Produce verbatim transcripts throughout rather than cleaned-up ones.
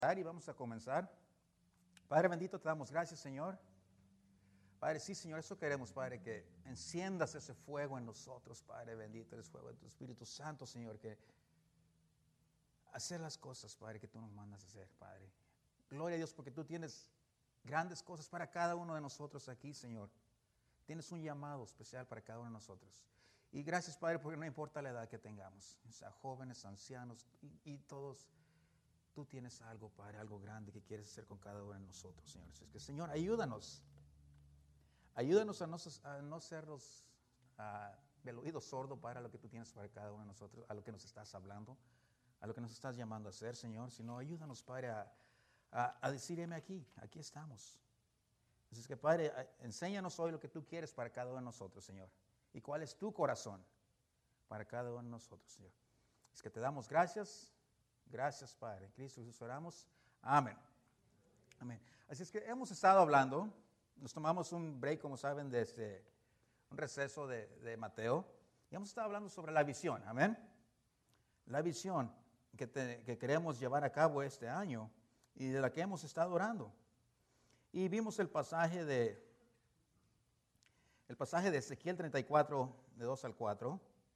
Y vamos a comenzar. Padre bendito, te damos gracias, Señor. Padre, sí, Señor, eso queremos, Padre, que enciendas ese fuego en nosotros, Padre bendito, el fuego de tu Espíritu Santo, Señor, que hacer las cosas, Padre, que tú nos mandas a hacer, Padre. Gloria a Dios, porque tú tienes grandes cosas para cada uno de nosotros aquí, Señor. Tienes un llamado especial para cada uno de nosotros. Y gracias, Padre, porque no importa la edad que tengamos, o sea, jóvenes, ancianos y, y todos. Tú tienes algo, Padre, algo grande que quieres hacer con cada uno de nosotros, Señor. Es que, Señor, ayúdanos. Ayúdanos a no, a no ser los, uh, del oído sordo, Padre, a lo que tú tienes para cada uno de nosotros, a lo que nos estás hablando, a lo que nos estás llamando a hacer, Señor. Sino ayúdanos, Padre, a, a, a decir, heme aquí, aquí estamos. Así es que, Padre, enséñanos hoy lo que tú quieres para cada uno de nosotros, Señor. Y cuál es tu corazón para cada uno de nosotros, Señor. Es que te damos gracias. Gracias, Padre. En Cristo Jesús oramos. Amén. Amén. Así es que hemos estado hablando, nos tomamos un break, como saben, desde un receso de, de Mateo, y hemos estado hablando sobre la visión. Amén. La visión que, te, que queremos llevar a cabo este año y de la que hemos estado orando. Y vimos el pasaje de, el pasaje de Ezequiel treinta y cuatro, de dos al cuatro,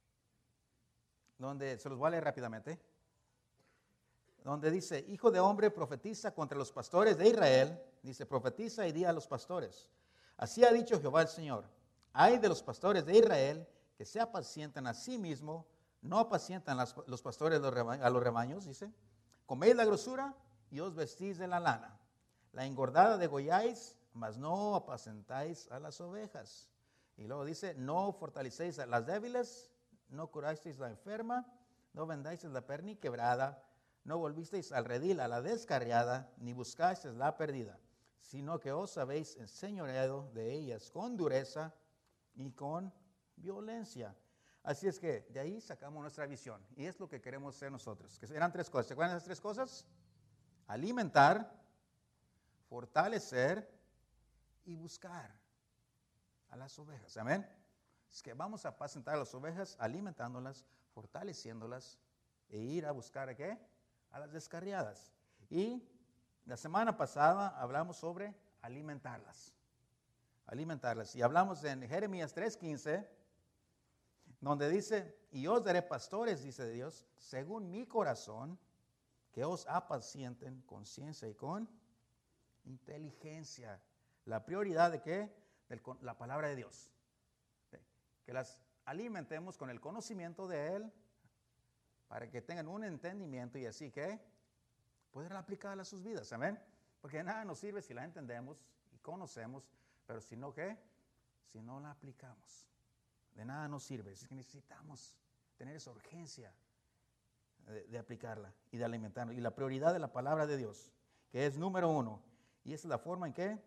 donde se los voy a leer rápidamente. Donde dice, hijo de hombre, profetiza contra los pastores de Israel. Dice, profetiza y di a los pastores. Así ha dicho Jehová el Señor. Ay de los pastores de Israel, que se apacientan a sí mismos, no apacientan las, los pastores a los rebaños, dice. Coméis la grosura y os vestís de la lana. La engordada degolláis, mas no apacentáis a las ovejas. Y luego dice, no fortalecéis a las débiles, no curáis la enferma, no vendáis la perni quebrada, no volvisteis al redil a la descarriada, ni buscasteis la perdida, sino que os habéis enseñoreado de ellas con dureza y con violencia. Así es que de ahí sacamos nuestra visión, y es lo que queremos hacer nosotros. Que eran tres cosas. ¿Se acuerdan de esas tres cosas? Alimentar, fortalecer y buscar a las ovejas. Amén. Es que vamos a apacentar a las ovejas, alimentándolas, fortaleciéndolas, e ir a buscar ¿a qué? A las descarriadas. Y la semana pasada hablamos sobre alimentarlas. Alimentarlas. Y hablamos en Jeremías tres quince, donde dice, y os daré pastores, dice Dios, según mi corazón, que os apacienten con ciencia y con inteligencia. La prioridad de qué? De la palabra de Dios. Que las alimentemos con el conocimiento de Él, para que tengan un entendimiento y así que poder aplicarla a sus vidas, amén. Porque de nada nos sirve si la entendemos y conocemos, pero si no, ¿qué? Si no la aplicamos, de nada nos sirve. Es que necesitamos tener esa urgencia de, de aplicarla y de alimentarla. Y la prioridad de la palabra de Dios, que es número uno, y esa es la forma en que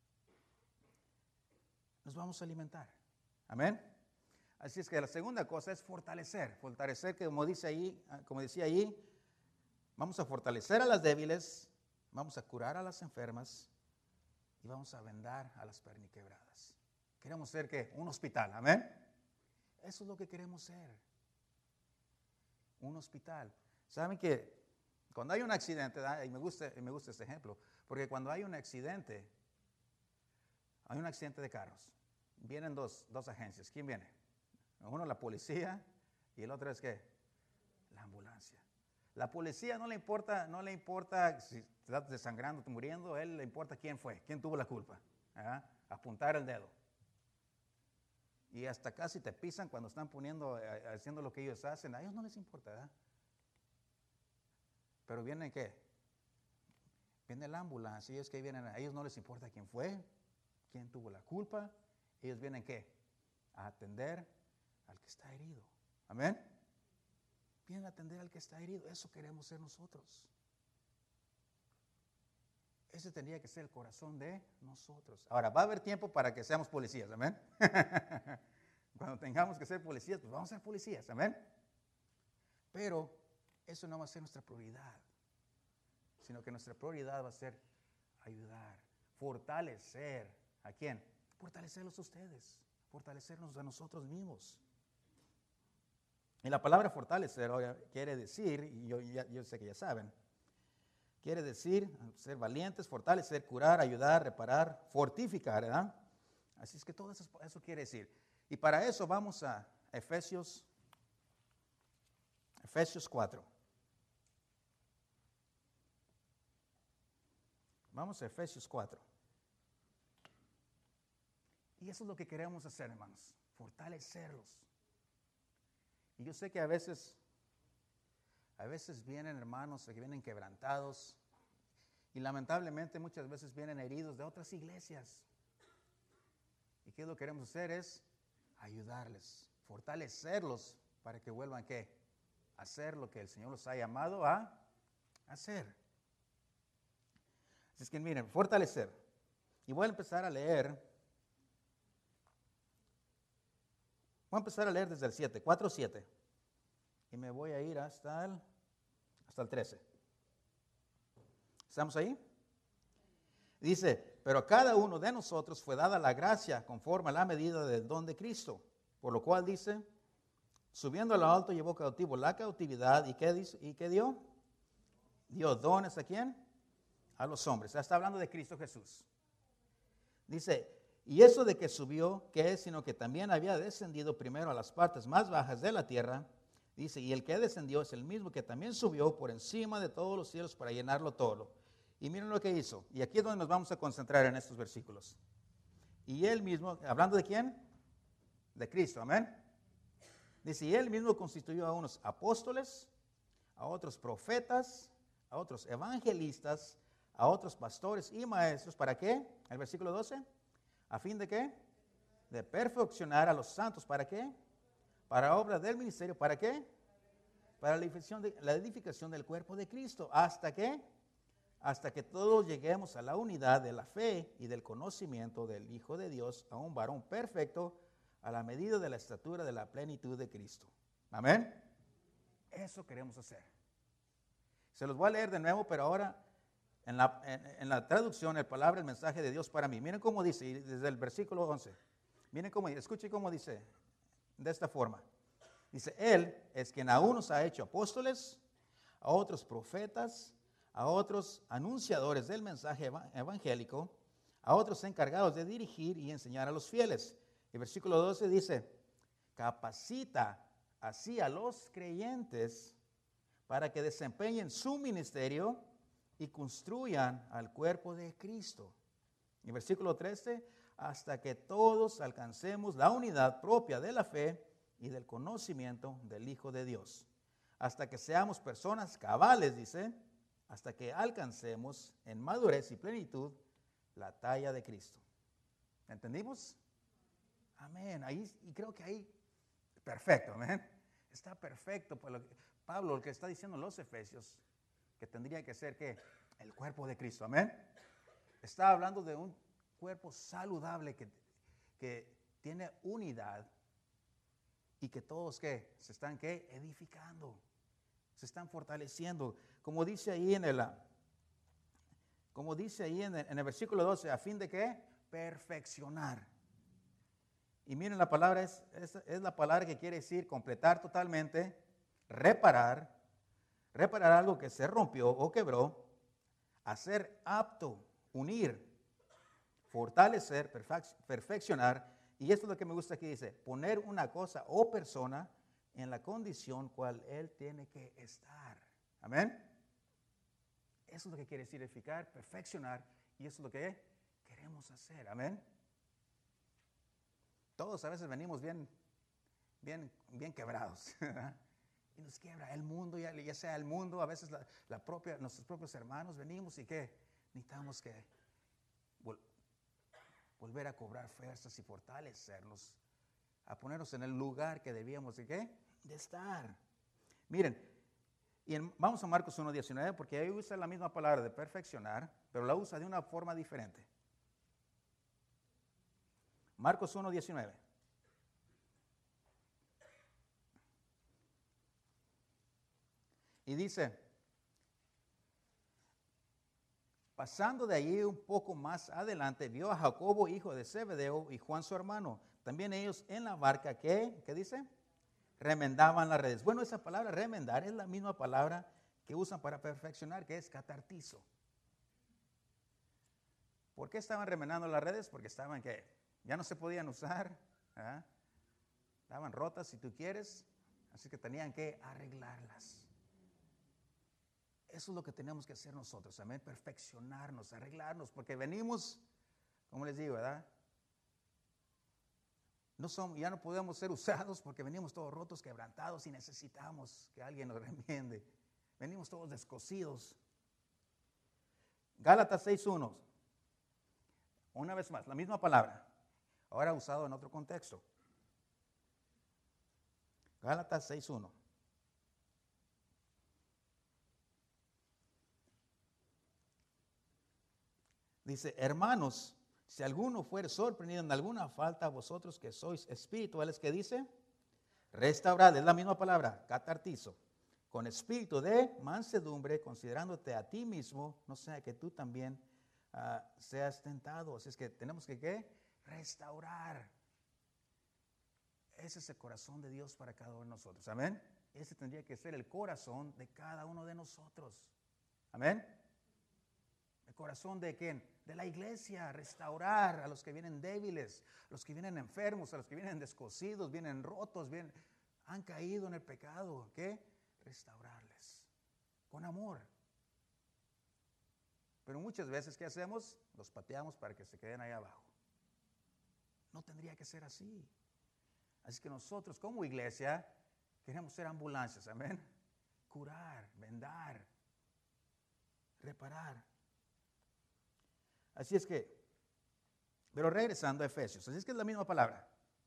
nos vamos a alimentar, amén. Así es que la segunda cosa es fortalecer. Fortalecer, que como dice ahí, como decía ahí, vamos a fortalecer a las débiles, vamos a curar a las enfermas y vamos a vendar a las perniquebradas. Queremos ser ¿qué? Un hospital, amén. Eso es lo que queremos ser. Un hospital. ¿Saben que cuando hay un accidente, y me gusta, me gusta este ejemplo, porque cuando hay un accidente, hay un accidente de carros, vienen dos, dos agencias. ¿Quién viene? Uno la policía y el otro es ¿qué? La ambulancia. La policía no le importa, no le importa si te estás desangrando, muriendo, a él le importa quién fue, quién tuvo la culpa. ¿Eh? Apuntar el dedo. Y hasta casi te pisan cuando están poniendo, haciendo lo que ellos hacen. A ellos no les importa, ¿verdad? Pero viene ¿qué? Viene la ambulancia y es que vienen, a ellos no les importa quién fue, quién tuvo la culpa. Ellos vienen ¿qué? A atender al que está herido. Amén. Vienen a atender al que está herido. Eso queremos ser nosotros. Ese tendría que ser el corazón de nosotros. Ahora, va a haber tiempo para que seamos policías. Amén. Cuando tengamos que ser policías, pues vamos a ser policías. Amén. Pero eso no va a ser nuestra prioridad, sino que nuestra prioridad va a ser ayudar, fortalecer. ¿A quién? Fortalecerlos a ustedes, fortalecernos a nosotros mismos. Y la palabra fortalecer quiere decir, y yo, ya, yo sé que ya saben, quiere decir ser valientes, fortalecer, curar, ayudar, reparar, fortificar, ¿verdad? Así es que todo eso, eso quiere decir. Y para eso vamos a Efesios, Efesios cuatro. Vamos a Efesios cuatro. Y eso es lo que queremos hacer, hermanos, fortalecerlos. Y yo sé que a veces, a veces vienen hermanos que vienen quebrantados y lamentablemente muchas veces vienen heridos de otras iglesias. ¿Y qué es lo que queremos hacer? Es ayudarles, fortalecerlos para que vuelvan ¿qué? A hacer lo que el Señor los ha llamado a hacer. Así es que miren, fortalecer. Y voy a empezar a leer. Voy a empezar a leer desde el siete, cuatro siete. Y me voy a ir hasta el, hasta el trece. ¿Estamos ahí? Dice, pero a cada uno de nosotros fue dada la gracia conforme a la medida del don de Cristo. Por lo cual dice, subiendo a lo alto llevó cautivo la cautividad. ¿Y qué, dice, ¿y qué dio? Dio dones ¿a quién? A los hombres. Ya está hablando de Cristo Jesús. Dice, y eso de que subió, ¿qué es? Sino que también había descendido primero a las partes más bajas de la tierra. Dice, y el que descendió es el mismo que también subió por encima de todos los cielos para llenarlo todo. Y miren lo que hizo. Y aquí es donde nos vamos a concentrar en estos versículos. Y él mismo, ¿hablando de quién? De Cristo, amén. Dice, y él mismo constituyó a unos apóstoles, a otros profetas, a otros evangelistas, a otros pastores y maestros. ¿Para qué? El versículo doce. ¿A fin de qué? De perfeccionar a los santos. ¿Para qué? Para obra del ministerio. ¿Para qué? Para la edificación, de, la edificación del cuerpo de Cristo. ¿Hasta qué? Hasta que todos lleguemos a la unidad de la fe y del conocimiento del Hijo de Dios, a un varón perfecto, a la medida de la estatura de la plenitud de Cristo. Amén. Eso queremos hacer. Se los voy a leer de nuevo, pero ahora en la, en, en la traducción, el palabra, el mensaje de Dios para mí. Miren cómo dice, desde el versículo once. Miren cómo, escuchen cómo dice, de esta forma. Dice, Él es quien a unos ha hecho apóstoles, a otros profetas, a otros anunciadores del mensaje evangélico, a otros encargados de dirigir y enseñar a los fieles. El versículo doce dice, capacita así a los creyentes para que desempeñen su ministerio y construyan al cuerpo de Cristo. Y el versículo trece, hasta que todos alcancemos la unidad propia de la fe y del conocimiento del Hijo de Dios. Hasta que seamos personas cabales, dice, hasta que alcancemos en madurez y plenitud la talla de Cristo. ¿Entendimos? Amén. Ahí, y creo que ahí, perfecto, amén. Está perfecto. Por lo que, Pablo, lo que está diciendo en los Efesios, que tendría que ser, ¿qué? El cuerpo de Cristo, amén. Está hablando de un cuerpo saludable que, que tiene unidad y que todos, ¿qué? Se están, ¿qué? Edificando, se están fortaleciendo. Como dice ahí en el, como dice ahí en el, en el versículo doce, a fin de ¿qué? Perfeccionar. Y miren, la palabra es, es, es la palabra que quiere decir completar totalmente, reparar, reparar algo que se rompió o quebró, hacer apto, unir, fortalecer, perfec- perfeccionar. Y esto es lo que me gusta aquí, dice, poner una cosa o persona en la condición cual él tiene que estar. Amén. Eso es lo que quiere decir edificar, perfeccionar, y eso es lo que queremos hacer. Amén. Todos a veces venimos bien, bien, bien quebrados. Y nos quiebra el mundo, ya, ya sea el mundo, a veces la, la propia, nuestros propios hermanos venimos y que necesitamos que vol, volver a cobrar fuerzas y fortalecernos, a ponernos en el lugar que debíamos de qué, de estar. Miren. Y en, vamos a Marcos uno diecinueve, porque ahí usa la misma palabra de perfeccionar, pero la usa de una forma diferente. Marcos uno diecinueve. Y dice, pasando de allí un poco más adelante, vio a Jacobo, hijo de Zebedeo, y Juan su hermano. También ellos en la barca, ¿qué? ¿Qué dice? Remendaban las redes. Bueno, esa palabra remendar es la misma palabra que usan para perfeccionar, que es catartizo. ¿Por qué estaban remenando las redes? Porque estaban que ya no se podían usar, ¿eh? Estaban rotas si tú quieres, así que tenían que arreglarlas. Eso es lo que tenemos que hacer nosotros, amén, perfeccionarnos, arreglarnos, porque venimos, como les digo, ¿verdad? No son, ya no podemos ser usados porque venimos todos rotos, quebrantados y necesitamos que alguien nos remiende. Venimos todos descosidos. Gálatas seis uno. Una vez más, la misma palabra, ahora usado en otro contexto. Gálatas seis uno. Dice, hermanos, si alguno fuere sorprendido en alguna falta, vosotros que sois espirituales, ¿qué dice? Restaurad, es la misma palabra, catartizo, con espíritu de mansedumbre, considerándote a ti mismo, no sea que tú también uh, seas tentado. Así es que tenemos que, ¿qué? Restaurar. Ese es el corazón de Dios para cada uno de nosotros, amén. Ese tendría que ser el corazón de cada uno de nosotros, amén. ¿El corazón de quién? De la iglesia, restaurar a los que vienen débiles, a los que vienen enfermos, a los que vienen descosidos, vienen rotos, vienen, han caído en el pecado. ¿Qué? Restaurarles con amor. Pero muchas veces, ¿qué hacemos? Los pateamos para que se queden ahí abajo. No tendría que ser así. Así que nosotros como iglesia queremos ser ambulancias, amén. Curar, vendar, reparar. Así es que, pero regresando a Efesios, así es que es la misma palabra.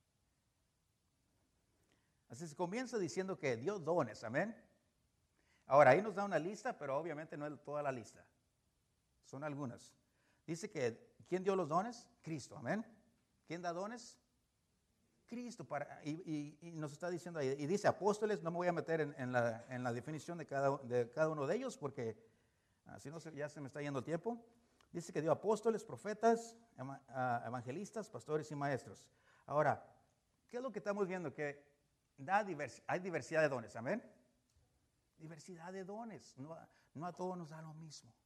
Así se comienza diciendo que dio dones, amén. Ahora, ahí nos da una lista, pero obviamente no es toda la lista. Son algunas. Dice que, ¿quién dio los dones? Cristo, amén. ¿Quién da dones? Cristo. Para, y, y, y nos está diciendo ahí, y dice apóstoles, no me voy a meter en, en, la, en la definición de cada, de cada uno de ellos, porque si no ya se me está yendo el tiempo. Dice que dio apóstoles, profetas, evangelistas, pastores y maestros. Ahora, ¿qué es lo que estamos viendo? Que da divers, hay diversidad de dones, amén. Diversidad de dones, no, no a todos nos da lo mismo.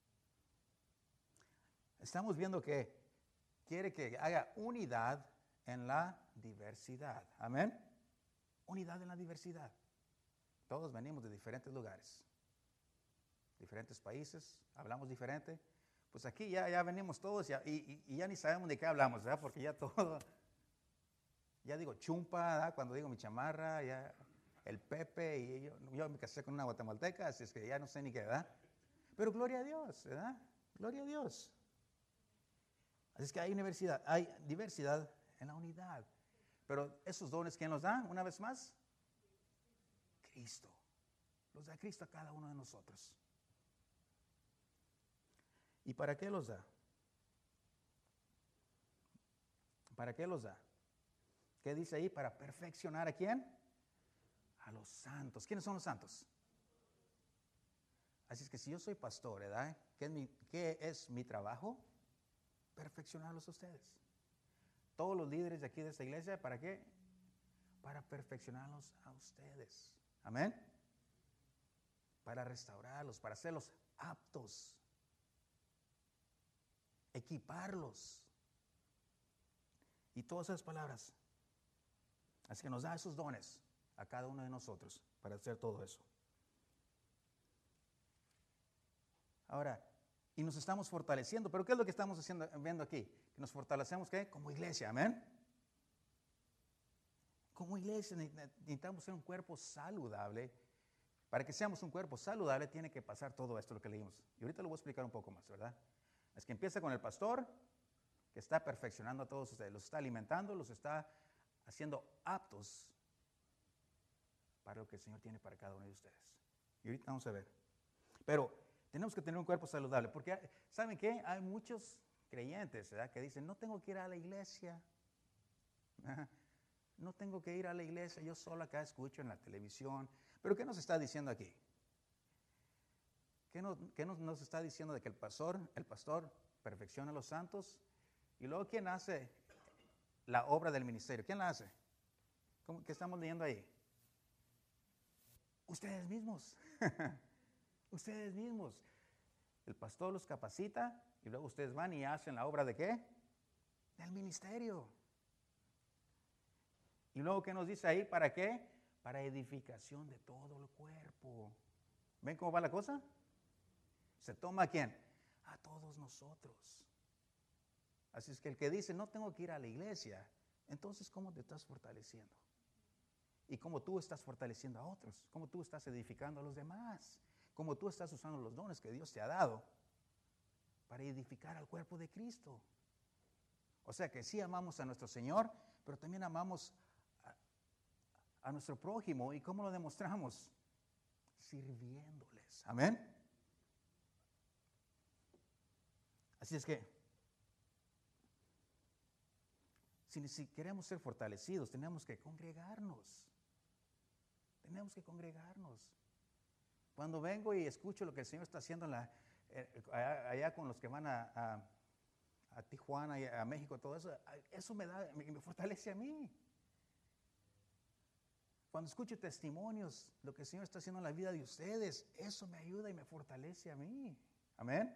Estamos viendo que quiere que haya unidad en la diversidad, amén. Unidad en la diversidad. Todos venimos de diferentes lugares, diferentes países, hablamos diferente. Pues aquí ya, ya venimos todos ya, y, y ya ni sabemos de qué hablamos, ¿verdad? Porque ya todo, ya digo chumpa, ¿verdad? Cuando digo mi chamarra, ya el Pepe, y yo, yo me casé con una guatemalteca, así es que ya no sé ni qué, ¿verdad? Pero gloria a Dios, ¿verdad? Gloria a Dios. Así es que hay universidad, hay diversidad en la unidad. Pero esos dones, ¿quién los da? Una vez más, Cristo. Los da Cristo a cada uno de nosotros. ¿Y para qué los da? ¿Para qué los da? ¿Qué dice ahí? Para perfeccionar ¿a quién? A los santos. ¿Quiénes son los santos? Así es que si yo soy pastor, ¿verdad? ¿Qué es mi, qué es mi trabajo? Perfeccionarlos a ustedes. Todos los líderes de aquí de esta iglesia, ¿para qué? Para perfeccionarlos a ustedes. Amén. Para restaurarlos, para hacerlos aptos. Equiparlos. Y todas esas palabras. Así que nos da esos dones a cada uno de nosotros para hacer todo eso. Ahora, y nos estamos fortaleciendo. ¿Pero qué es lo que estamos haciendo, viendo aquí? Que nos fortalecemos, ¿qué? Como iglesia, amén. Como iglesia necesitamos ser un cuerpo saludable. Para que seamos un cuerpo saludable tiene que pasar todo esto, lo que leímos. Y ahorita lo voy a explicar un poco más, ¿verdad? Es que empieza con el pastor, que está perfeccionando a todos ustedes. Los está alimentando, los está haciendo aptos para lo que el Señor tiene para cada uno de ustedes. Y ahorita vamos a ver. Pero tenemos que tener un cuerpo saludable, porque ¿saben qué? Hay muchos creyentes, ¿verdad? Que dicen, no tengo que ir a la iglesia. No tengo que ir a la iglesia, yo solo acá escucho en la televisión. ¿Pero qué nos está diciendo aquí? ¿Qué nos, qué nos, nos está diciendo de que el pastor, el pastor perfecciona a los santos? Y luego, ¿quién hace la obra del ministerio? ¿Quién la hace? ¿Cómo, ¿Qué estamos leyendo ahí? Ustedes mismos. Ustedes mismos. El pastor los capacita y luego ustedes van y hacen la obra ¿de qué? Del ministerio. Y luego, ¿qué nos dice ahí? ¿Para qué? Para edificación de todo el cuerpo. ¿Ven cómo va la cosa? ¿Se toma a quién? A todos nosotros. Así es que el que dice, no tengo que ir a la iglesia, entonces, ¿cómo te estás fortaleciendo? Y cómo tú estás fortaleciendo a otros, cómo tú estás edificando a los demás, cómo tú estás usando los dones que Dios te ha dado para edificar al cuerpo de Cristo. O sea que sí amamos a nuestro Señor, pero también amamos a, a nuestro prójimo. ¿Y cómo lo demostramos? Sirviéndoles. Amén. Así es que, si, si queremos ser fortalecidos, tenemos que congregarnos. Tenemos que congregarnos. Cuando vengo y escucho lo que el Señor está haciendo en la, eh, allá, allá con los que van a, a, a Tijuana y a México, todo eso, eso me da, me, me fortalece a mí. Cuando escucho testimonios, lo que el Señor está haciendo en la vida de ustedes, eso me ayuda y me fortalece a mí. Amén.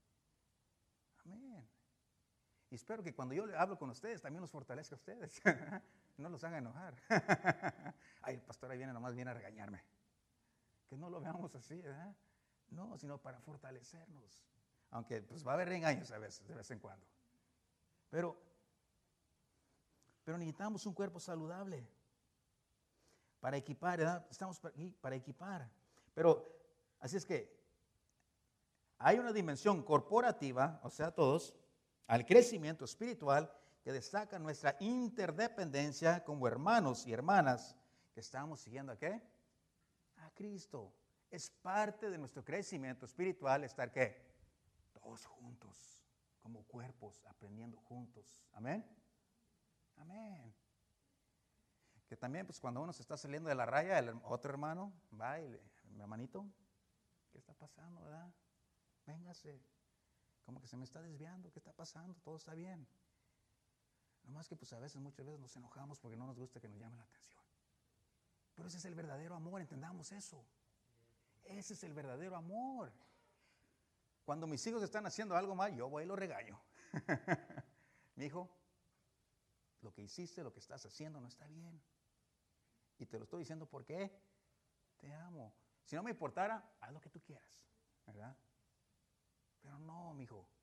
Amén. Y espero que cuando yo hablo con ustedes, también los fortalezca a ustedes. No los haga enojar. Ay, el pastor ahí viene, nomás viene a regañarme. Que no lo veamos así, ¿verdad? No, sino para fortalecernos. Aunque pues va a haber regaños a veces, de vez en cuando. Pero, pero necesitamos un cuerpo saludable para equipar, ¿verdad? Estamos aquí para equipar. Pero, así es que hay una dimensión corporativa, o sea, todos, al crecimiento espiritual que destaca nuestra interdependencia como hermanos y hermanas que estamos siguiendo ¿a qué? A Cristo. Es parte de nuestro crecimiento espiritual estar ¿qué? Todos juntos, como cuerpos, aprendiendo juntos. Amén. Amén. Que también, pues, cuando uno se está saliendo de la raya, el otro hermano va y le, mi hermanito, ¿qué está pasando, verdad? Véngase. Como que se me está desviando, ¿qué está pasando? Todo está bien. Nomás que pues a veces, muchas veces nos enojamos porque no nos gusta que nos llamen la atención. Pero ese es el verdadero amor, entendamos eso. Ese es el verdadero amor. Cuando mis hijos están haciendo algo mal, yo voy y lo regaño. Mi hijo, lo que hiciste, lo que estás haciendo no está bien. Y te lo estoy diciendo porque te amo. Si no me importara, haz lo que tú quieras, ¿verdad? Pero no, mi hijo.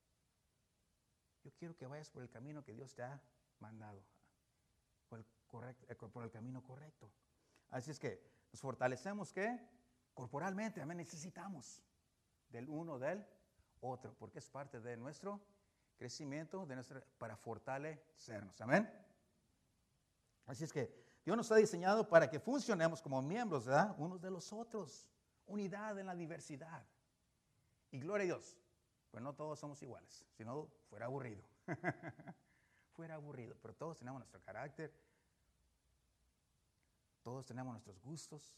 Yo quiero que vayas por el camino que Dios te ha mandado, por el, correcto, por el camino correcto. Así es que nos fortalecemos, ¿qué? Corporalmente, amén, necesitamos del uno del otro, porque es parte de nuestro crecimiento, de nuestra, para fortalecernos, amén. Así es que Dios nos ha diseñado para que funcionemos como miembros, ¿verdad? Unos de los otros, unidad en la diversidad. Y gloria a Dios. Pues no todos somos iguales, si no fuera aburrido. Fuera aburrido, pero todos tenemos nuestro carácter, todos tenemos nuestros gustos,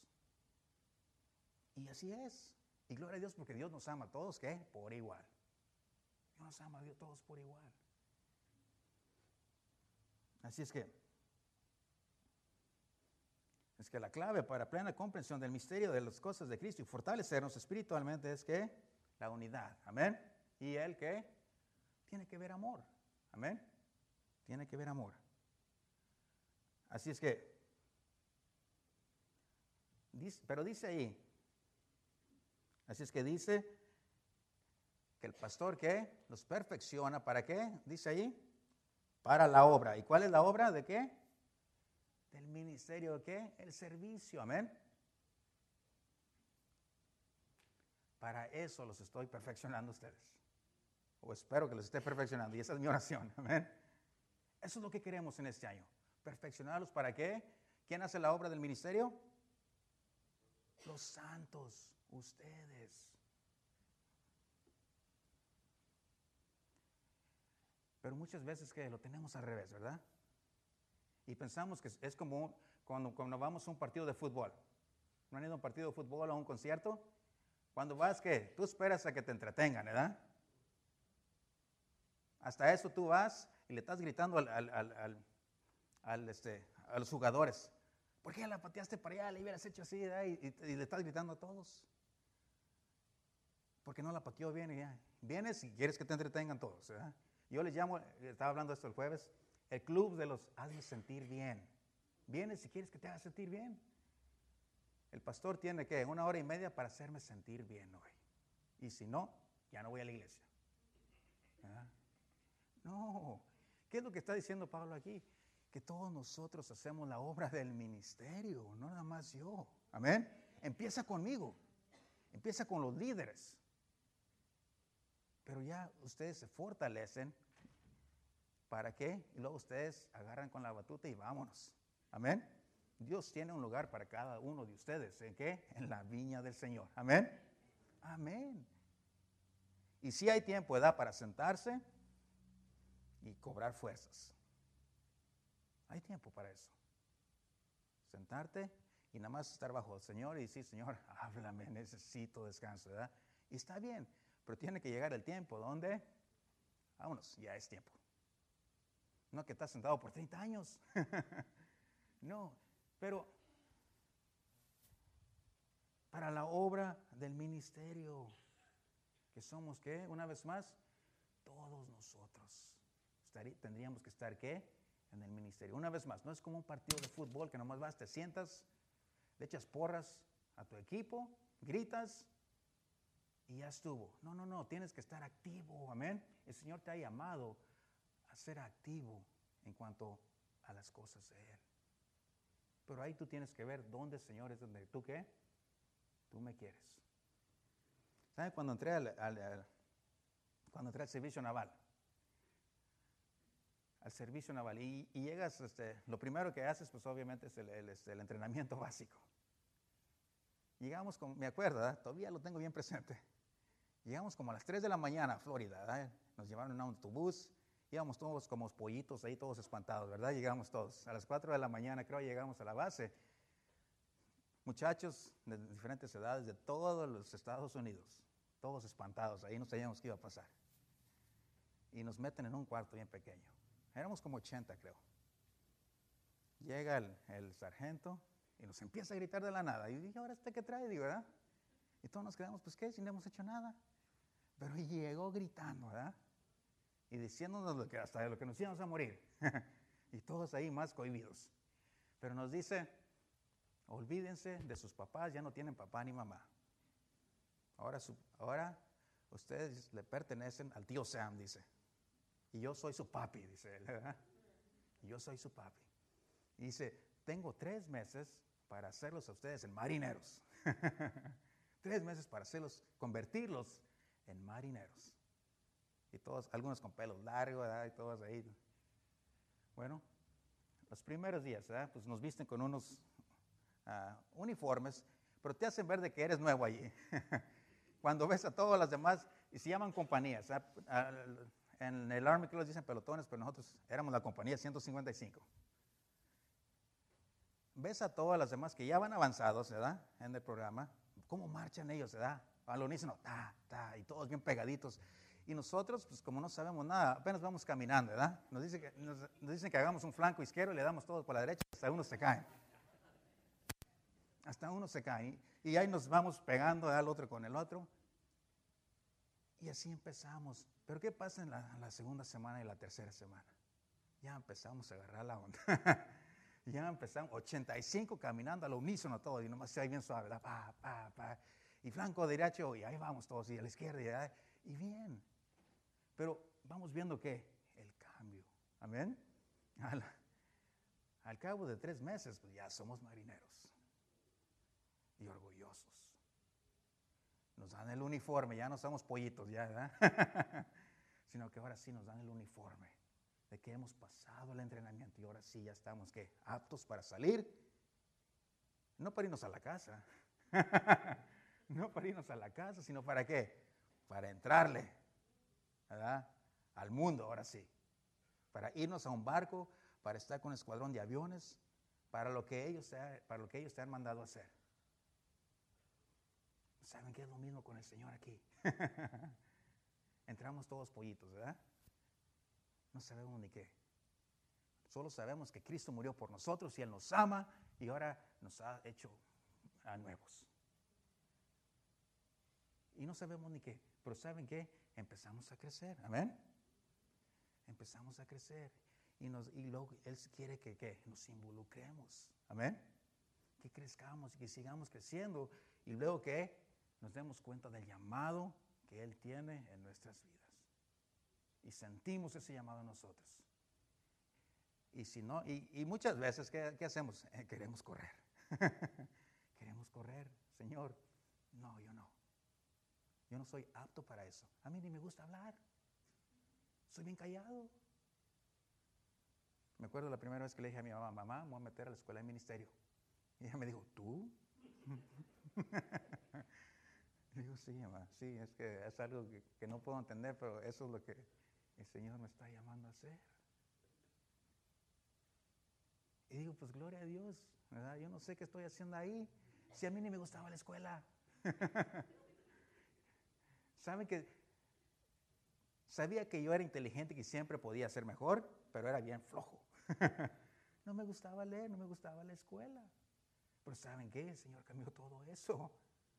y así es. Y gloria a Dios porque Dios nos ama a todos, ¿qué? Por igual. Dios nos ama a todos por igual. Así es que, es que la clave para plena comprensión del misterio de las cosas de Cristo y fortalecernos espiritualmente es que la unidad, amén. Y el que tiene que ver amor. Amén. Tiene que ver amor. Así es que, dice, pero dice ahí, así es que dice que el pastor que los perfecciona, ¿para qué? Dice ahí, para la obra. ¿Y cuál es la obra? ¿De qué? Del ministerio, ¿de qué? El servicio, amén. Para eso los estoy perfeccionando a ustedes. O espero que los esté perfeccionando. Y esa es mi oración. Amén. Eso es lo que queremos en este año. Perfeccionarlos. ¿Para qué? ¿Quién hace la obra del ministerio? Los santos. Ustedes. Pero muchas veces que lo tenemos al revés, ¿verdad? Y pensamos que es como cuando, cuando vamos a un partido de fútbol. ¿No han ido a un partido de fútbol o a un concierto? Cuando vas, ¿qué? Tú esperas a que te entretengan, ¿verdad? Hasta eso tú vas y le estás gritando al, al, al, al, al este, a los jugadores. ¿Por qué la pateaste para allá? Le hubieras hecho así, ¿verdad? Y, y, y le estás gritando a todos. porque no la paqueó bien y ya. Vienes y quieres que te entretengan todos, ¿verdad? Yo les llamo, estaba hablando de esto el jueves, el club de los hazme sentir bien. Vienes y quieres que te haga sentir bien. El pastor tiene que una hora y media para hacerme sentir bien hoy. Y si no, ya no voy a la iglesia. ¿Verdad? No. ¿Qué es lo que está diciendo Pablo aquí? Que todos nosotros hacemos la obra del ministerio, no nada más yo. Amén. Empieza conmigo. Empieza con los líderes. Pero ya ustedes se fortalecen. ¿Para qué? Y luego ustedes agarran con la batuta y vámonos. Amén. Dios tiene un lugar para cada uno de ustedes. ¿En qué? En la viña del Señor. Amén. Amén. Y si hay tiempo, ¿verdad? Para sentarse y cobrar fuerzas. Hay tiempo para eso. Sentarte y nada más estar bajo el Señor y decir, Señor, háblame, necesito descanso, ¿verdad? Y está bien, pero tiene que llegar el tiempo donde, vámonos, ya es tiempo. No que estás sentado por treinta años. No, pero para la obra del ministerio, que somos, ¿qué? Una vez más, todos nosotros estarí, tendríamos que estar, ¿qué? En el ministerio. Una vez más, no es como un partido de fútbol que nomás vas, te sientas, le echas porras a tu equipo, gritas y ya estuvo. No, no, no, tienes que estar activo, amén. El Señor te ha llamado a ser activo en cuanto a las cosas de Él. Pero ahí tú tienes que ver dónde, Señor, es donde tú, ¿qué? Tú me quieres. ¿Sabes? Cuando entré al, al, al, cuando entré al servicio naval, al servicio naval, y, y llegas, este, lo primero que haces, pues obviamente es el, el, este, el entrenamiento básico. Llegamos, con, me acuerdo, ¿eh? Todavía lo tengo bien presente. Llegamos como a las tres de la mañana a Florida, ¿eh? Nos llevaron en un autobús, íbamos todos como pollitos ahí, todos espantados, ¿verdad? Llegamos todos. A las cuatro de la mañana, creo, llegamos a la base. Muchachos de diferentes edades de todos los Estados Unidos, todos espantados, ahí no sabíamos qué iba a pasar. Y nos meten en un cuarto bien pequeño. Éramos como ochenta, creo. Llega el, el sargento y nos empieza a gritar de la nada. Y yo dije, ¿ahora este qué trae? Digo, ¿verdad? Y todos nos quedamos, pues, ¿qué? Si no hemos hecho nada. Pero llegó gritando, ¿verdad? Y diciéndonos lo que, hasta de lo que nos íbamos a morir. Y todos ahí más cohibidos. Pero nos dice, olvídense de sus papás, ya no tienen papá ni mamá. Ahora, su, ahora ustedes le pertenecen al tío Sam, dice. Y yo soy su papi, dice él, ¿verdad? Y yo soy su papi. Y dice, tengo tres meses para hacerlos a ustedes en marineros. Tres meses para hacerlos, convertirlos en marineros. Y todos, algunos con pelos largos, ¿verdad? Y todos ahí. Bueno, los primeros días, ¿verdad? Pues nos visten con unos uh, uniformes, pero te hacen ver de que eres nuevo allí. Cuando ves a todas las demás, y se llaman compañías, ¿verdad? Uh, en el Army que los dicen pelotones, pero nosotros éramos la compañía ciento cincuenta y cinco. Ves a todas las demás que ya van avanzados, ¿verdad? En el programa, cómo marchan ellos, ¿verdad? Al unísono, ta, ta, y todos bien pegaditos. Y nosotros, pues como no sabemos nada, apenas vamos caminando, ¿verdad? Nos, dice que, nos, nos dicen que hagamos un flanco izquierdo y le damos todos por la derecha, hasta uno se cae. Hasta uno se cae. Y ahí nos vamos pegando, ¿verdad? El otro con el otro. Y así empezamos. Pero ¿qué pasa en la, la segunda semana y la tercera semana? Ya empezamos a agarrar la onda. Ya empezamos, ochenta y cinco caminando a lo unísono todo, y nomás se oye bien suave, ¿verdad? Pa, pa, pa. Y flanco derecho, y ahí vamos todos, y a la izquierda, y, ahí, y bien. Pero vamos viendo que el cambio, amén. Al, al cabo de tres meses, pues ya somos marineros y orgullosos. Nos dan el uniforme, ya no somos pollitos, ya, ¿verdad? Sino que ahora sí nos dan el uniforme, de que hemos pasado el entrenamiento y ahora sí ya estamos, ¿qué? Aptos para salir, no para irnos a la casa, no para irnos a la casa, sino para ¿qué? Para entrarle, ¿verdad? Al mundo, ahora sí, para irnos a un barco, para estar con un escuadrón de aviones, para lo que ellos, para lo que ellos te han mandado a hacer. ¿Saben qué es lo mismo con el Señor aquí? Entramos todos pollitos, ¿verdad? No sabemos ni qué. Solo sabemos que Cristo murió por nosotros y Él nos ama y ahora nos ha hecho a nuevos. Y no sabemos ni qué. Pero ¿saben qué? Empezamos a crecer. Amén. Empezamos a crecer. Y, nos, y luego Él quiere que ¿qué? Nos involucremos. Amén. Que crezcamos y que sigamos creciendo. Y luego que nos demos cuenta del llamado que Él tiene en nuestras vidas. Y sentimos ese llamado en nosotros. Y si no, y, y muchas veces, ¿qué, qué hacemos? Eh, queremos correr. Queremos correr. Señor, no, yo no. Yo no soy apto para eso. A mí ni me gusta hablar. Soy bien callado. Me acuerdo la primera vez que le dije a mi mamá, mamá, me voy a meter a la escuela de ministerio. Y ella me dijo, ¿tú? Le digo, sí, mamá, sí, es que es algo que, que no puedo entender, pero eso es lo que el Señor me está llamando a hacer. Y digo, pues gloria a Dios, ¿verdad? Yo no sé qué estoy haciendo ahí, si a mí ni me gustaba la escuela. ¿Saben que sabía que yo era inteligente y que siempre podía ser mejor, pero era bien flojo? No me gustaba leer, no me gustaba la escuela. Pero ¿saben qué? El Señor cambió todo eso.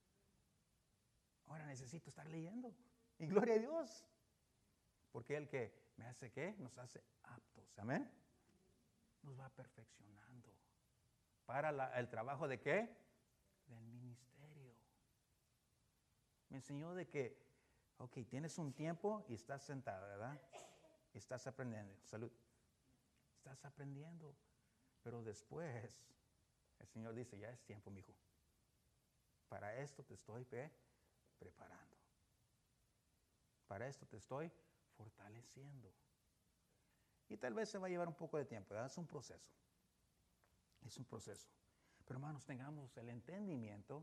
Ahora necesito estar leyendo. Y gloria a Dios. Porque Él que me hace ¿qué? Nos hace aptos. Amén. Nos va perfeccionando. ¿Para la, el trabajo de qué? Del ministerio. Me enseñó de que, ok, tienes un tiempo y estás sentado, ¿verdad? Y estás aprendiendo. Salud. Estás aprendiendo. Pero después, el Señor dice, ya es tiempo, mijo. Para esto te estoy ¿qué? Preparando. Para esto te estoy fortaleciendo. Y tal vez se va a llevar un poco de tiempo, ¿verdad? Es un proceso. Es un proceso. Pero hermanos, tengamos el entendimiento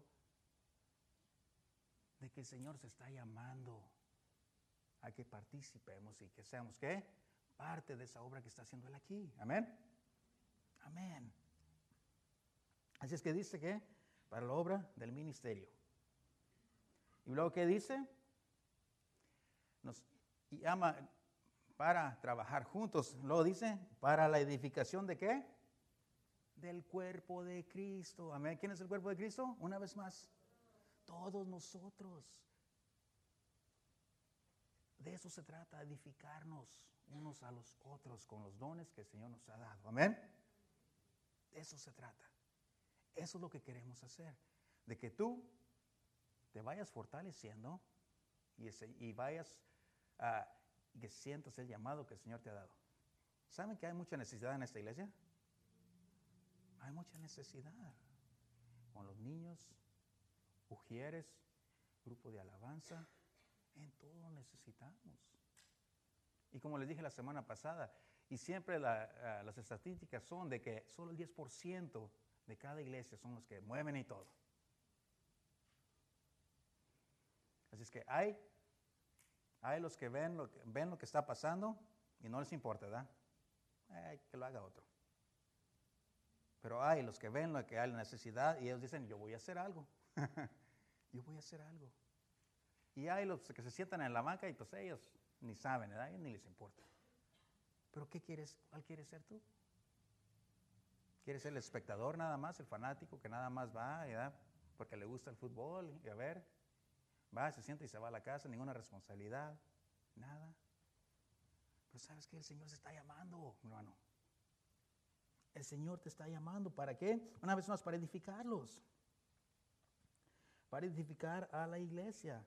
de que el Señor se está llamando a que participemos y que seamos, ¿qué? Parte de esa obra que está haciendo Él aquí. Amén. Amén. Así es que dice que para la obra del ministerio. Y luego, ¿qué dice? Nos llama para trabajar juntos. Luego dice, para la edificación de ¿qué? Del cuerpo de Cristo. Amén. ¿Quién es el cuerpo de Cristo? Una vez más, todos nosotros. De eso se trata, edificarnos unos a los otros con los dones que el Señor nos ha dado. Amén. De eso se trata. Eso es lo que queremos hacer. De que tú te vayas fortaleciendo y, ese, y vayas a uh, que sientas el llamado que el Señor te ha dado. ¿Saben que hay mucha necesidad en esta iglesia? Hay mucha necesidad. Con los niños, ujieres, grupo de alabanza, en todo necesitamos. Y como les dije la semana pasada, y siempre la, uh, las estadísticas son de que solo el diez por ciento de cada iglesia son los que mueven y todo. Así es que hay, hay los que ven lo que ven lo que está pasando y no les importa, ¿verdad? Eh, que lo haga otro. Pero hay los que ven lo que hay la necesidad y ellos dicen, yo voy a hacer algo. Yo voy a hacer algo. Y hay los que se sientan en la banca y pues ellos ni saben, ¿verdad? Y ni les importa. Pero ¿qué quieres? ¿Cuál quieres ser tú? ¿Quieres ser el espectador nada más, el fanático que nada más va, ¿verdad? Porque le gusta el fútbol y a ver, va, se sienta y se va a la casa, ninguna responsabilidad, nada? Pero ¿sabes qué? El Señor se está llamando, hermano. El Señor te está llamando, ¿para qué? Una vez más, para edificarlos. Para edificar a la iglesia.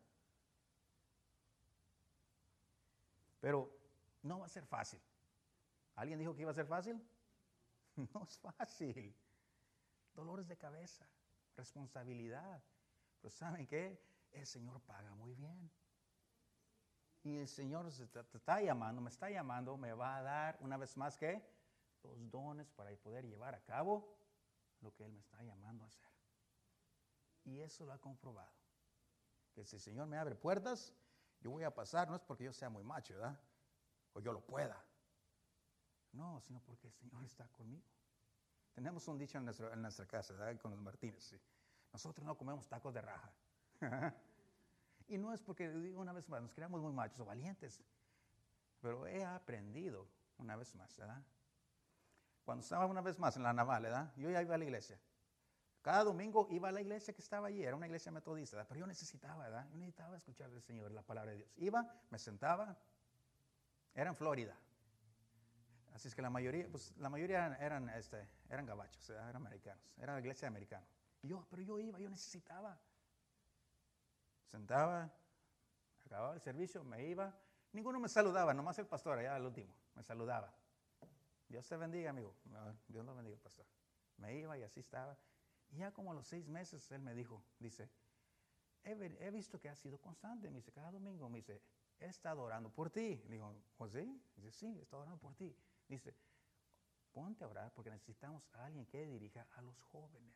Pero no va a ser fácil. ¿Alguien dijo que iba a ser fácil? No es fácil. Dolores de cabeza, responsabilidad. Pero ¿saben qué? El Señor paga muy bien. Y el Señor te está llamando, me está llamando, me va a dar una vez más que los dones para poder llevar a cabo lo que Él me está llamando a hacer. Y eso lo ha comprobado. Que si el Señor me abre puertas, yo voy a pasar, no es porque yo sea muy macho, ¿verdad? O yo lo pueda. No, sino porque el Señor está conmigo. Tenemos un dicho en, nuestro, en nuestra casa, ¿verdad? Con los Martínez. ¿Sí? Nosotros no comemos tacos de raja. Y no es porque, digo una vez más, nos creamos muy machos o valientes. Pero he aprendido una vez más, ¿verdad? Cuando estaba una vez más en la naval, ¿verdad? Yo ya iba a la iglesia. Cada domingo iba a la iglesia que estaba allí, era una iglesia metodista, ¿verdad? Pero yo necesitaba, ¿verdad? Yo necesitaba escuchar del Señor, la palabra de Dios. Iba, me sentaba, era en Florida. Así es que la mayoría, pues la mayoría eran, eran, este, eran gabachos, ¿verdad? Eran americanos, era la iglesia americana. Y yo, pero yo iba, yo necesitaba. Sentaba, acababa el servicio, me iba. Ninguno me saludaba, nomás el pastor allá al último, me saludaba. Dios te bendiga, amigo. Dios lo bendiga, pastor. Me iba y así estaba. Y ya como a los seis meses él me dijo, dice, he, he visto que has sido constante. Me dice, cada domingo, me dice, he estado orando por ti. Le digo, ¿pues sí? Dice, sí, he estado orando por ti. Dice, ponte a orar porque necesitamos a alguien que dirija a los jóvenes.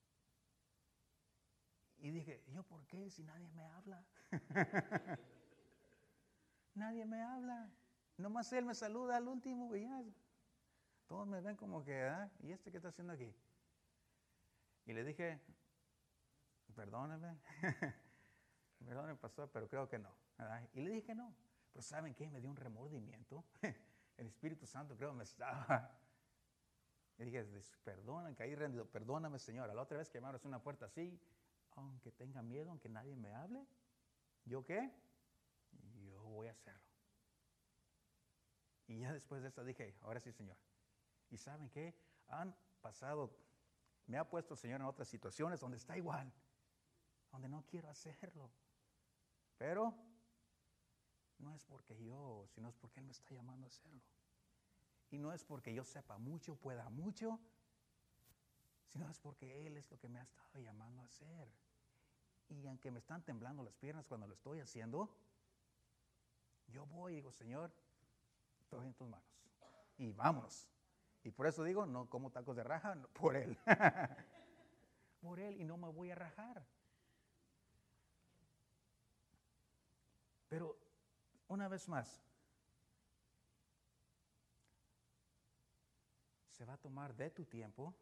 Y dije, ¿yo por qué si nadie me habla? Nadie me habla. Nomás él me saluda al último y ya. Todos me ven como que, ¿ah? ¿Y este qué está haciendo aquí? Y le dije, perdóneme, perdóneme, pastor, pero creo que no, ¿verdad? Y le dije que no. Pero ¿saben qué? Me dio un remordimiento. El Espíritu Santo creo me estaba. Y dije, perdóname, caí rendido, perdóname, Señor. A la otra vez que me abras una puerta así, aunque tenga miedo, aunque nadie me hable, ¿yo qué? Yo voy a hacerlo. Y ya después de eso dije, ahora sí, Señor. ¿Y saben qué? Han pasado, me ha puesto el Señor en otras situaciones donde está igual, donde no quiero hacerlo. Pero no es porque yo, sino es porque Él me está llamando a hacerlo. Y no es porque yo sepa mucho, pueda mucho, sino es porque Él es lo que me ha estado llamando a hacer. Y aunque me están temblando las piernas cuando lo estoy haciendo, yo voy y digo, Señor, estoy en tus manos. Y vámonos. Y por eso digo, no como tacos de raja, no, por Él. Por Él, y no me voy a rajar. Pero, una vez más, se va a tomar de tu tiempo,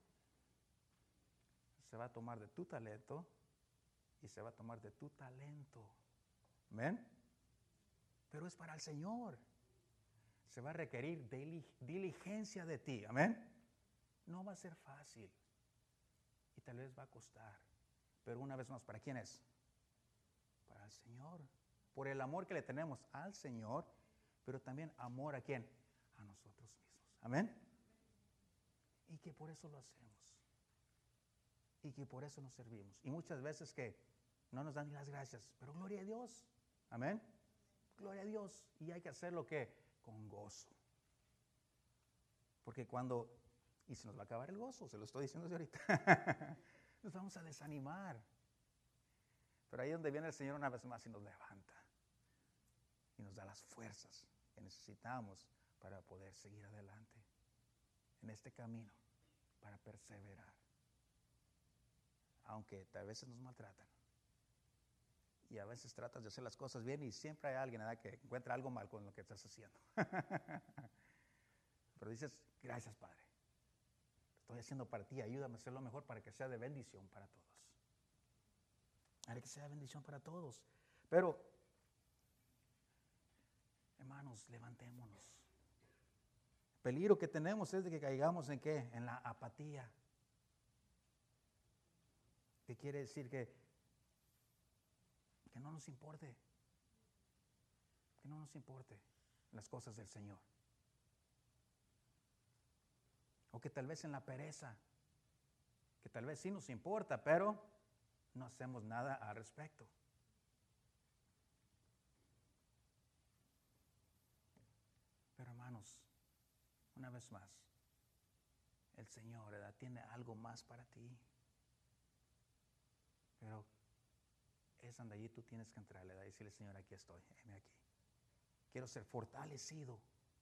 se va a tomar de tu talento y se va a tomar de tu talento. ¿Amén? Pero es para el Señor. Se va a requerir diligencia de ti. ¿Amén? No va a ser fácil. Y tal vez va a costar. Pero una vez más, ¿para quién es? Para el Señor. Por el amor que le tenemos al Señor, pero también amor a quién? A nosotros mismos. ¿Amén? Y que por eso lo hacemos. Y que por eso nos servimos. Y muchas veces que no nos dan ni las gracias, pero gloria a Dios. Amén. Gloria a Dios. Y hay que hacerlo que con gozo. Porque cuando, y se nos va a acabar el gozo, se lo estoy diciendo desde ahorita, nos vamos a desanimar. Pero ahí es donde viene el Señor una vez más y nos levanta. Y nos da las fuerzas que necesitamos para poder seguir adelante en este camino, para perseverar. Aunque a veces nos maltratan. Y a veces tratas de hacer las cosas bien y siempre hay alguien, ¿verdad?, que encuentra algo mal con lo que estás haciendo. Pero dices, gracias, Padre. Estoy haciendo para ti, ayúdame a hacerlo mejor para que sea de bendición para todos. Para que sea de bendición para todos. Pero, hermanos, levantémonos. El peligro que tenemos es de que caigamos en ¿qué? En la apatía. ¿Qué quiere decir? Que que no nos importe, que no nos importe las cosas del Señor. O que tal vez en la pereza, que tal vez sí nos importa, pero no hacemos nada al respecto. Pero hermanos, una vez más, el Señor, ¿verdad?, tiene algo más para ti. Pero es donde allí tú tienes que entrar, ¿verdad?, y decirle, Señor, aquí estoy, heme aquí. Quiero ser fortalecido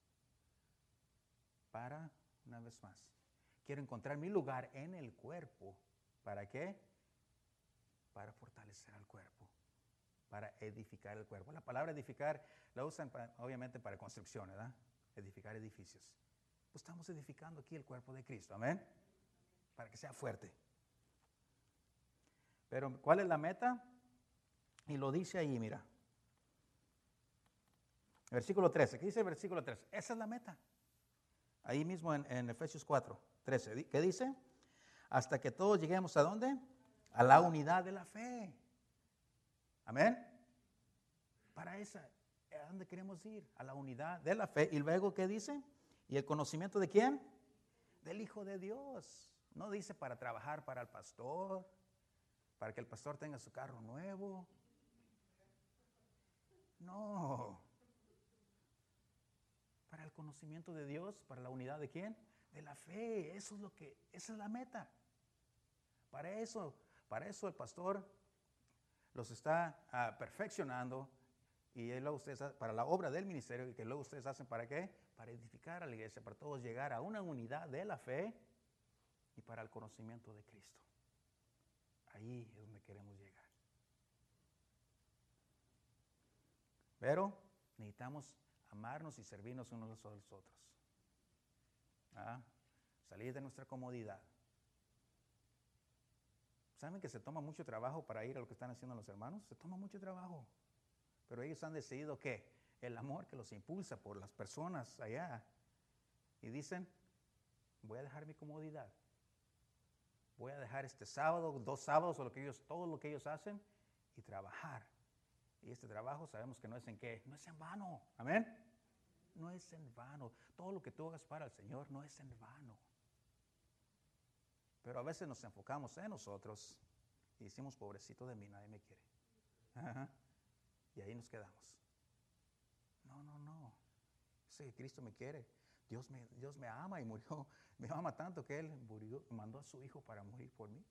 para, una vez más, quiero encontrar mi lugar en el cuerpo. ¿Para qué? Para fortalecer al cuerpo, para edificar el cuerpo. La palabra edificar la usan para, obviamente para construcción, ¿verdad? Edificar edificios. Pues estamos edificando aquí el cuerpo de Cristo, amén, para que sea fuerte. Pero ¿cuál es la meta? Y lo dice ahí, mira. Versículo trece. ¿Qué dice el versículo trece? Esa es la meta. Ahí mismo en, en Efesios cuatro, trece. ¿Qué dice? hasta que todos lleguemos ¿a dónde? A la unidad de la fe. Amén. Para esa, ¿a dónde queremos ir? A la unidad de la fe. Y luego, ¿qué dice? ¿Y el conocimiento de quién? Del Hijo de Dios. No dice para trabajar para el pastor, para que el pastor tenga su carro nuevo. No. Para el conocimiento de Dios, para la unidad de quién? De la fe. Eso es lo que, esa es la meta. Para eso, para eso el pastor los está uh, perfeccionando y luego ustedes, para la obra del ministerio, y que luego ustedes hacen ¿para qué? Para edificar a la iglesia, para todos llegar a una unidad de la fe y para el conocimiento de Cristo. Ahí es donde queremos llegar. Pero necesitamos amarnos y servirnos unos a los otros. ¿Ah? Salir de nuestra comodidad. ¿Saben que se toma mucho trabajo para ir a lo que están haciendo los hermanos? Se toma mucho trabajo. Pero ellos han decidido que el amor que los impulsa por las personas allá. Y dicen, voy a dejar mi comodidad. Voy a dejar este sábado, dos sábados, o lo que ellos, todo lo que ellos hacen, y trabajar. Y este trabajo sabemos que no es en qué, no es en vano. Amén. No es en vano. Todo lo que tú hagas para el Señor no es en vano. Pero a veces nos enfocamos en nosotros y decimos, pobrecito de mí, nadie me quiere. Ajá. Y ahí nos quedamos. No, no, no. Sé que Cristo me quiere. Dios me, Dios me ama y murió. Me ama tanto que Él murió, mandó a su Hijo para morir por mí.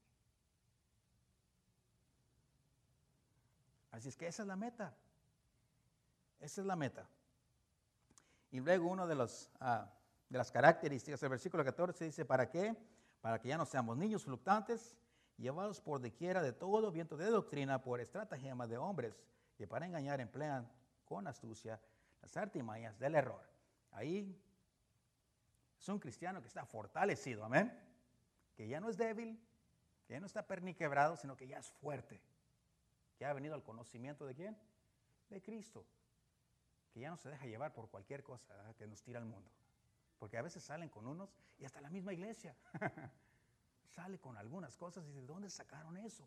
Así es que esa es la meta. Esa es la meta. Y luego uno de, los, uh, de las características del versículo catorce dice, ¿para qué? Para que ya no seamos niños fluctuantes, llevados por doquiera de todo viento de doctrina, por estratagema de hombres, que para engañar emplean con astucia las artimañas del error. Ahí es un cristiano que está fortalecido, amén. Que ya no es débil, que ya no está perniquebrado, sino que ya es fuerte. Que ha venido al conocimiento de quién? De Cristo. Que ya no se deja llevar por cualquier cosa, ¿verdad?, que nos tira al mundo. Porque a veces salen con unos y hasta la misma iglesia sale con algunas cosas y dice, ¿de dónde sacaron eso?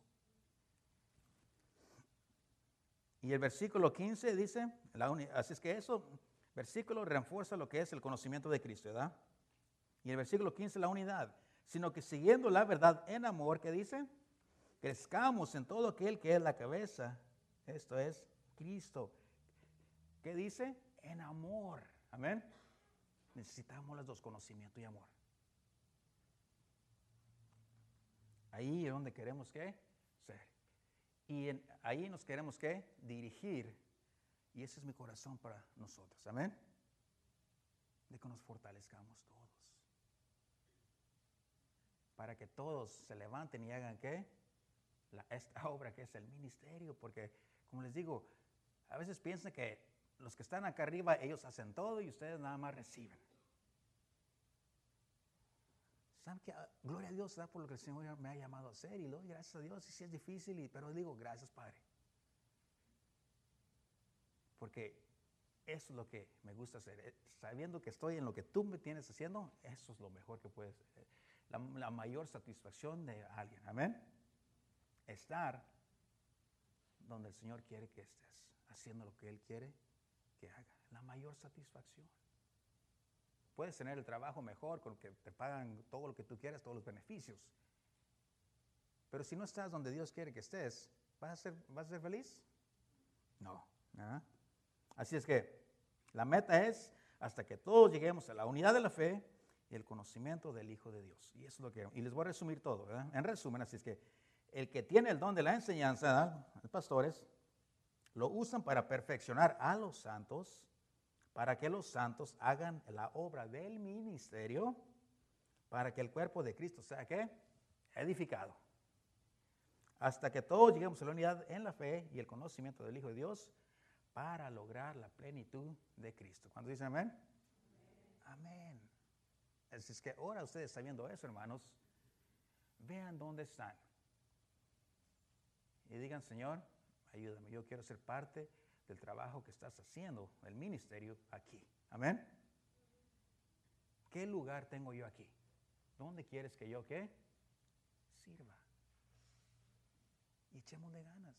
Y el versículo quince dice, la uni- así es que eso, versículo refuerza lo que es el conocimiento de Cristo, ¿verdad? Y el versículo quince, la unidad, sino que siguiendo la verdad en amor, ¿qué dice? Crezcamos en todo aquel que es la cabeza, esto es Cristo. ¿Qué dice? En amor, amén. Necesitamos los dos, conocimiento y amor. Ahí es donde queremos que ser. Y en, ahí nos queremos que dirigir. Y ese es mi corazón para nosotros. Amén. De que nos fortalezcamos todos. Para que todos se levanten y hagan ¿qué? La, esta obra que es el ministerio. Porque, como les digo, a veces piensan que los que están acá arriba, ellos hacen todo y ustedes nada más reciben. ¿Saben qué? Gloria a Dios, ¿verdad? Por lo que el Señor me ha llamado a hacer. Y luego, gracias a Dios, y sí es difícil, y, pero digo, gracias, Padre. Porque eso es lo que me gusta hacer. Sabiendo que estoy en lo que tú me tienes haciendo, eso es lo mejor que puedes hacer. La, la mayor satisfacción de alguien. Amén. Estar donde el Señor quiere que estés, haciendo lo que Él quiere que haga. La mayor satisfacción. Puedes tener el trabajo mejor, con que te pagan todo lo que tú quieras, todos los beneficios. Pero si no estás donde Dios quiere que estés, ¿vas a ser, vas a ser feliz? No. ¿Ah? Así es que la meta es hasta que todos lleguemos a la unidad de la fe y el conocimiento del Hijo de Dios. Y eso es lo que, y les voy a resumir todo, ¿verdad? En resumen, así es que el que tiene el don de la enseñanza, ¿verdad?, los pastores, lo usan para perfeccionar a los santos, para que los santos hagan la obra del ministerio, para que el cuerpo de Cristo sea ¿qué? Edificado. Hasta que todos lleguemos a la unidad en la fe y el conocimiento del Hijo de Dios, para lograr la plenitud de Cristo. ¿Cuándo dicen amén? Amén. Así es que ahora ustedes sabiendo eso, hermanos, vean dónde están. Y digan, Señor, ayúdame, yo quiero ser parte del trabajo que estás haciendo, el ministerio aquí. Amén. ¿Qué lugar tengo yo aquí? ¿Dónde quieres que yo qué? sirva. Y echémosle ganas.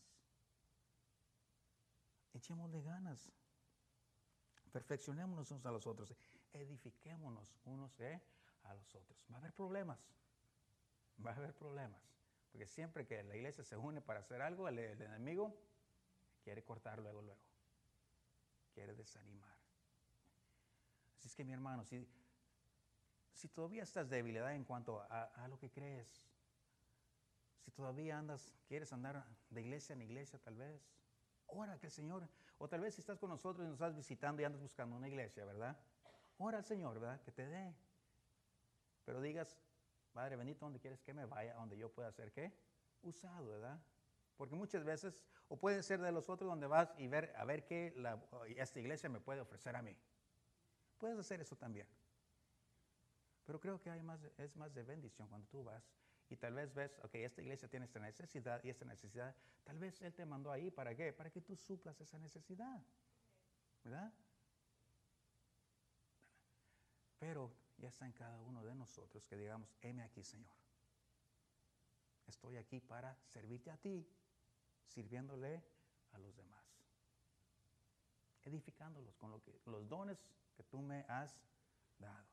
Echémosle ganas. Perfeccionémonos unos a los otros. Edifiquémonos unos eh, a los otros. Va a haber problemas. Va a haber problemas. Porque siempre que la iglesia se une para hacer algo, el, el enemigo quiere cortar luego, luego. Quiere desanimar. Así es que mi hermano, si, si todavía estás debilidad en cuanto a, a lo que crees, si todavía andas, quieres andar de iglesia en iglesia tal vez, ora que el Señor, o tal vez si estás con nosotros y nos estás visitando y andas buscando una iglesia, ¿verdad? Ora al Señor, ¿verdad? Que te dé. Pero digas, Padre bendito, ¿dónde quieres que me vaya? Donde yo pueda ser, ¿qué? Usado, ¿verdad? Porque muchas veces, o puede ser de los otros donde vas y ver, a ver qué la, esta iglesia me puede ofrecer a mí. Puedes hacer eso también. Pero creo que hay más, es más de bendición cuando tú vas y tal vez ves, ok, esta iglesia tiene esta necesidad y esta necesidad. Tal vez Él te mandó ahí, ¿para qué? Para que tú suplas esa necesidad, ¿verdad? Pero ya está en cada uno de nosotros que digamos, heme aquí, Señor. Estoy aquí para servirte a ti, sirviéndole a los demás. Edificándolos con lo que, los dones que tú me has dado.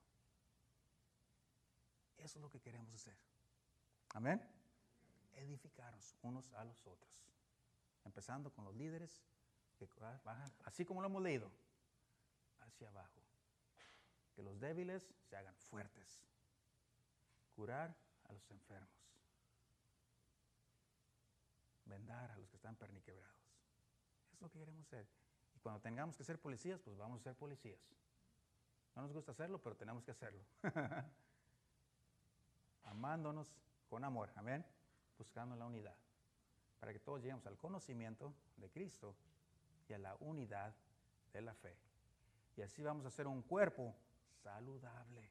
Eso es lo que queremos hacer. Amén. Edificarnos unos a los otros. Empezando con los líderes que bajan, así como lo hemos leído, hacia abajo. Que los débiles se hagan fuertes. Curar a los enfermos. Vendar a los que están perniquebrados. Eso es lo que queremos hacer. Y cuando tengamos que ser policías, pues vamos a ser policías. No nos gusta hacerlo, pero tenemos que hacerlo. Amándonos con amor, amén, buscando la unidad, para que todos lleguemos al conocimiento de Cristo y a la unidad de la fe. Y así vamos a hacer un cuerpo saludable,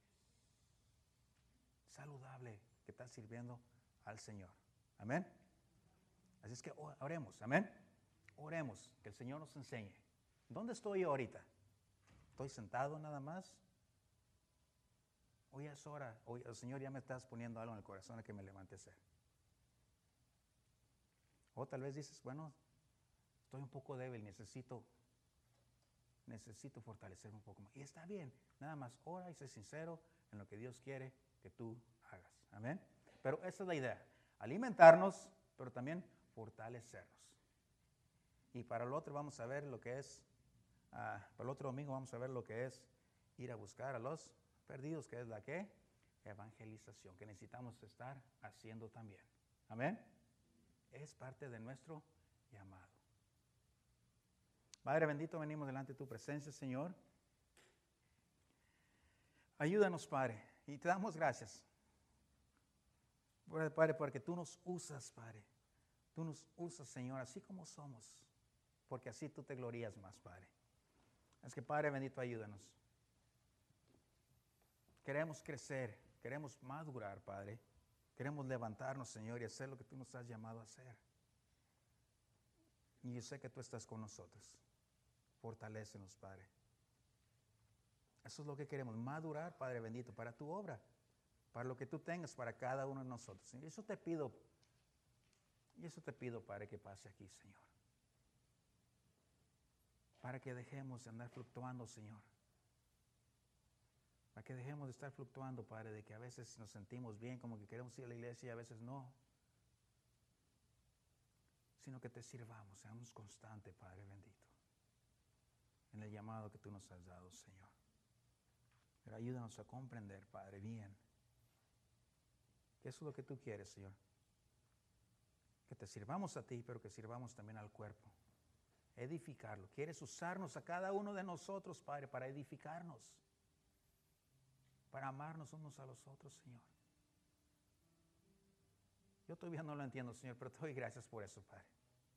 saludable, que está sirviendo al Señor, amén. Así es que oremos, amén, oremos, que el Señor nos enseñe. ¿Dónde estoy yo ahorita? ¿Estoy sentado nada más? Hoy es hora, hoy, el Señor ya me estás poniendo algo en el corazón a que me levante a hacer. O tal vez dices, bueno, estoy un poco débil, necesito, necesito fortalecerme un poco más. Y está bien, nada más ora y sé sincero en lo que Dios quiere que tú hagas. Amén. Pero esa es la idea, alimentarnos, pero también fortalecernos. Y para el otro vamos a ver lo que es, uh, para el otro domingo vamos a ver lo que es ir a buscar a los perdidos, que es la que evangelización, que necesitamos estar haciendo también. Amén. Es parte de nuestro llamado. Padre bendito, venimos delante de tu presencia, Señor. Ayúdanos, Padre, y te damos gracias. Padre, porque tú nos usas, Padre. Tú nos usas, Señor, así como somos, porque así tú te glorías más, Padre. Es que, Padre bendito, ayúdanos. Queremos crecer, queremos madurar, Padre. Queremos levantarnos, Señor, y hacer lo que tú nos has llamado a hacer. Y yo sé que tú estás con nosotros. Fortalécenos, Padre. Eso es lo que queremos, madurar, Padre bendito, para tu obra, para lo que tú tengas para cada uno de nosotros. Y eso te pido, y eso te pido, Padre, que pase aquí, Señor. Para que dejemos de andar fluctuando, Señor. Para que dejemos de estar fluctuando, Padre, de que a veces nos sentimos bien, como que queremos ir a la iglesia y a veces no. Sino que te sirvamos, seamos constantes, Padre bendito, en el llamado que tú nos has dado, Señor. Pero ayúdanos a comprender, Padre, bien, que eso es lo que tú quieres, Señor. Que te sirvamos a ti, pero que sirvamos también al cuerpo. Edificarlo. Quieres usarnos a cada uno de nosotros, Padre, para edificarnos. Para amarnos unos a los otros, Señor. Yo todavía no lo entiendo, Señor, pero te doy gracias por eso, Padre.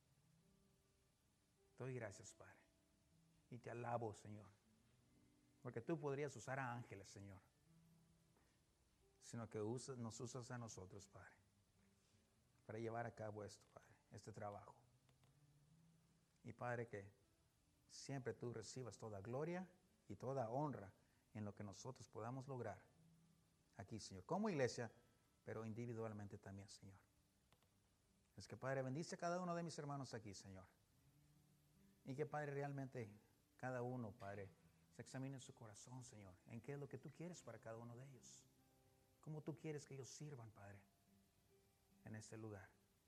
Te doy gracias, Padre. Y te alabo, Señor. Porque tú podrías usar a ángeles, Señor. Sino que usas, nos usas a nosotros, Padre. Para llevar a cabo esto, Padre. Este trabajo. Y, Padre, que siempre tú recibas toda gloria y toda honra en lo que nosotros podamos lograr aquí, Señor, como iglesia, pero individualmente también, Señor. Es que, Padre, bendice a cada uno de mis hermanos aquí, Señor. Y que, Padre, realmente cada uno, Padre, se examine en su corazón, Señor, en qué es lo que tú quieres para cada uno de ellos. Cómo tú quieres que ellos sirvan, Padre, en este lugar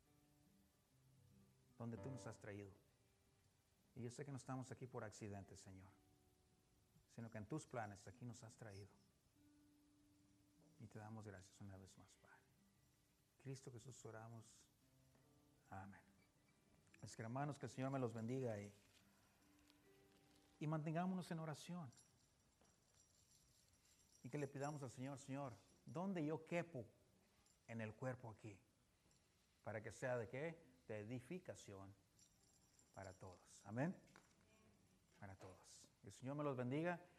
donde tú nos has traído. Y yo sé que no estamos aquí por accidente, Señor, sino que en tus planes aquí nos has traído. Y te damos gracias una vez más, Padre. Cristo Jesús oramos. Amén. Es que, hermanos, que el Señor me los bendiga y, y mantengámonos en oración. Y que le pidamos al Señor, Señor, ¿dónde yo quepo en el cuerpo aquí? Para que sea de qué? De edificación para todos. Amén. Para todos. El Señor me los bendiga.